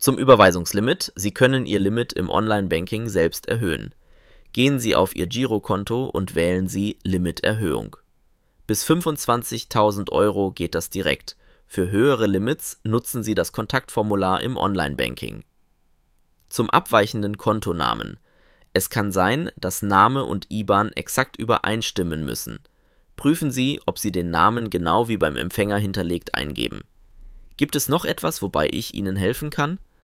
Zum Überweisungslimit: Sie können Ihr Limit im Online-Banking selbst erhöhen. Gehen Sie auf Ihr Girokonto und wählen Sie Limiterhöhung. Bis 25.000 Euro geht das direkt. Für höhere Limits nutzen Sie das Kontaktformular im Online-Banking. Zum abweichenden Kontonamen: Es kann sein, dass Name und IBAN exakt übereinstimmen müssen. Prüfen Sie, ob Sie den Namen genau wie beim Empfänger hinterlegt eingeben. Gibt es noch etwas, wobei ich Ihnen helfen kann?